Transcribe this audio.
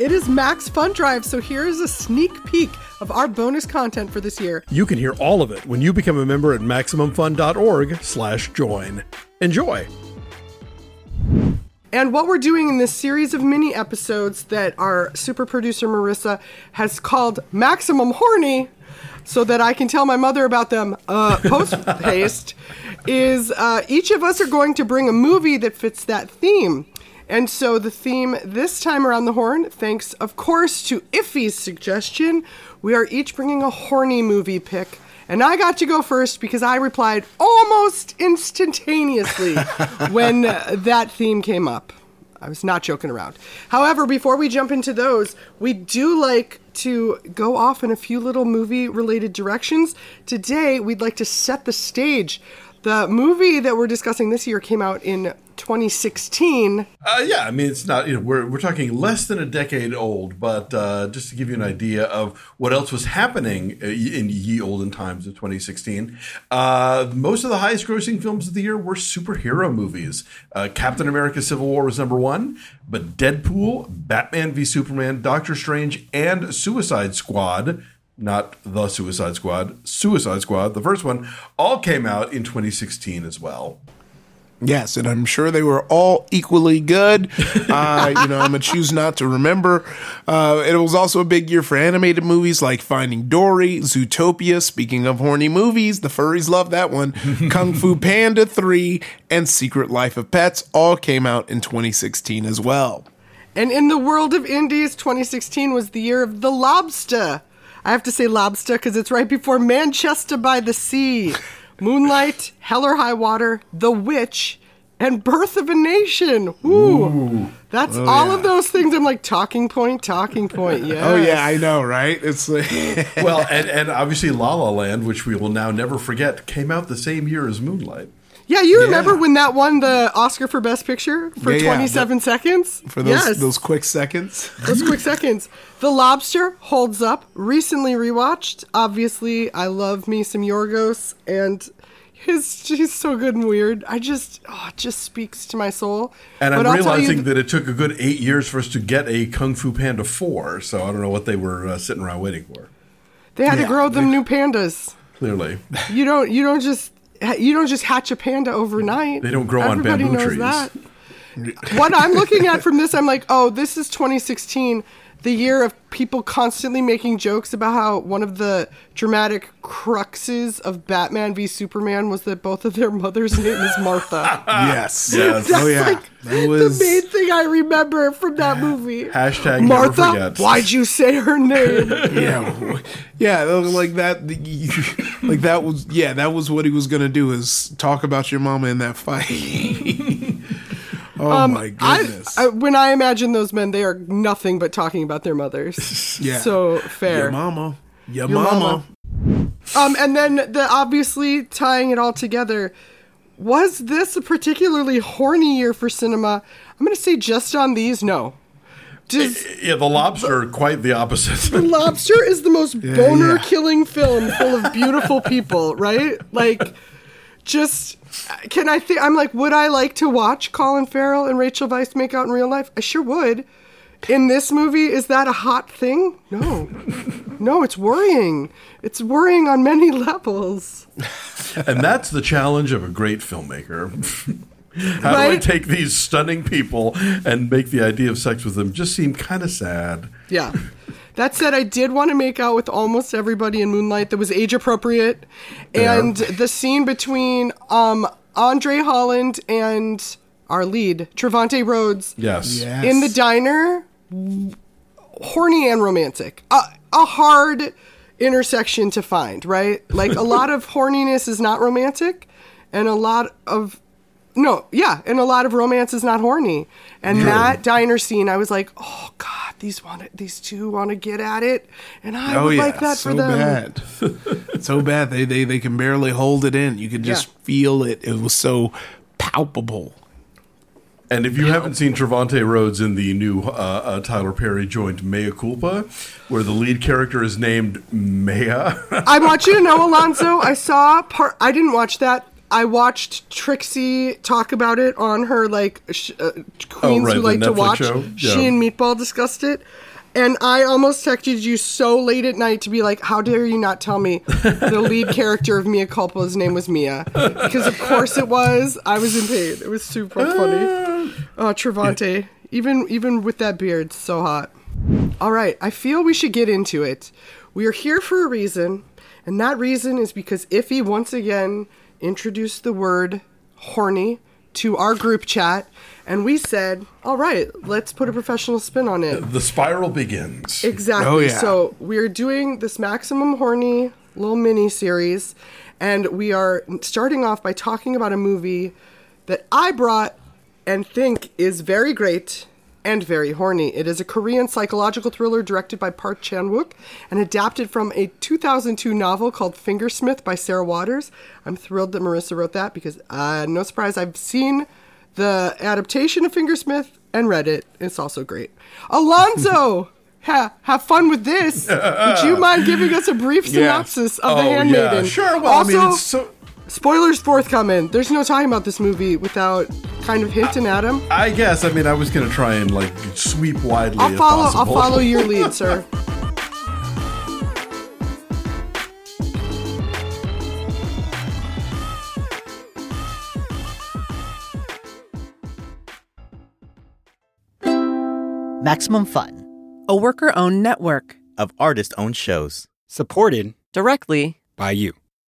It is Max Fun Drive, so here's a sneak peek of our bonus content for this year. You can hear all of it when you become a member at MaximumFun.org/join. Enjoy! And what we're doing in this series of mini episodes that our super producer Marissa has called Maximum Horny, so that I can tell my mother about them post-haste, is each of us are going to bring a movie that fits that theme. And so the theme this time around the horn, thanks of course to Iffy's suggestion, we are each bringing a horny movie pick. And I got to go first because I replied almost instantaneously when that theme came up. I was not joking around. However, before we jump into those, we do like to go off in a few little movie-related directions. Today, we'd like to set the stage. The movie that we're discussing this year came out in 2016. Yeah, I mean, it's not, we're talking less than a decade old, but just to give you an idea of what else was happening in ye olden times of 2016, most of the highest grossing films of the year were superhero movies. Captain America Civil War was number one, but Deadpool, Batman v Superman, Doctor Strange, and Suicide Squad, not The Suicide Squad, Suicide Squad, the first one, all came out in 2016 as well. Yes, and I'm sure they were all equally good. I'm going to choose not to remember. It was also a big year for animated movies like Finding Dory, Zootopia, speaking of horny movies, the furries love that one, Kung Fu Panda 3, and Secret Life of Pets all came out in 2016 as well. And in the world of indies, 2016 was the year of The Lobster. I have to say Lobster because it's right before Manchester by the Sea, Moonlight, Hell or High Water, The Witch, and Birth of a Nation. Ooh. That's all of those things. I'm like, talking point, yes. Oh, yeah, I know, right? It's like well, and obviously La La Land, which we will now never forget, came out the same year as Moonlight. Yeah, you remember when that won the Oscar for Best Picture for 27 seconds? For those quick seconds. Those quick seconds. The Lobster holds up. Recently rewatched. Obviously, I love me some Yorgos, and he's so good and weird. It just speaks to my soul. And I'm realizing that it took a good 8 years for us to get a Kung Fu Panda 4, so I don't know what they were sitting around waiting for. They had to grow them new pandas. Clearly. You don't just hatch a panda overnight. They don't grow on bamboo trees. That. What I'm looking at from this, I'm like, oh, this is 2016, the year of people constantly making jokes about how one of the dramatic cruxes of Batman v Superman was that both of their mothers' name is Martha. Yes. That's like the main thing I remember from that movie. Hashtag Martha, never forget. Why'd you say her name? Yeah, like that. That was what he was gonna do, is talk about your mama in that fight. Oh my goodness! When I imagine those men, they are nothing but talking about their mothers. Yeah, so fair. Your mama. And then obviously tying it all together, was this a particularly horny year for cinema? I'm going to say just on these, no. The Lobster, quite the opposite. The Lobster is the most boner-killing film full of beautiful people, right? Like, I'm like, would I like to watch Colin Farrell and Rachel Weisz make out in real life? I sure would. In this movie, is that a hot thing? No, it's worrying. It's worrying on many levels. And that's the challenge of a great filmmaker. How do I take these stunning people and make the idea of sex with them just seem kind of sad? Yeah. That said, I did want to make out with almost everybody in Moonlight that was age appropriate. And the scene between Andre Holland and our lead, Trevante Rhodes, yes, in the diner, horny and romantic. A hard intersection to find, right? Like, a lot of horniness is not romantic, and a lot of romance is not horny. And that diner scene, I was like, oh God, these two want to get at it, and I would like that for them. Bad. So bad. They can barely hold it in. You could just feel it. It was so palpable. And if you haven't seen Trevante Rhodes in the new Tyler Perry joint Mea Culpa, where the lead character is named Mea. I want you to know, Alonso, I didn't watch that. I watched Trixie talk about it on her, Queens Who Like to Watch. Show? Yeah. She and Meatball discussed it. And I almost texted you so late at night to be like, how dare you not tell me the lead character of Mia Culpa's name was Mia? Because of course it was. I was in pain. It was super funny. Oh, Trevante. Even with that beard, so hot. All right, I feel we should get into it. We are here for a reason, and that reason is because Iffy once again introduced the word horny to our group chat, and we said, all right, let's put a professional spin on it. The spiral begins. Exactly. Oh, yeah. So we're doing this Maximum Horny little mini series, and we are starting off by talking about a movie that I brought and think is very great and very horny. It is a Korean psychological thriller directed by Park Chan-wook and adapted from a 2002 novel called Fingersmith by Sarah Waters. I'm thrilled that Marissa wrote that because, no surprise, I've seen the adaptation of Fingersmith and read it. It's also great. Alonzo! Have fun with this. Would you mind giving us a brief synopsis of The Handmaiden? Yeah. Sure. Well, also, I mean, it's so... spoilers forthcoming. There's no talking about this movie without kind of hinting at him. I guess. I mean, I was going to try and like sweep widely. I'll follow your lead, sir. Maximum Fun, a worker-owned network of artist-owned shows. Supported directly by you.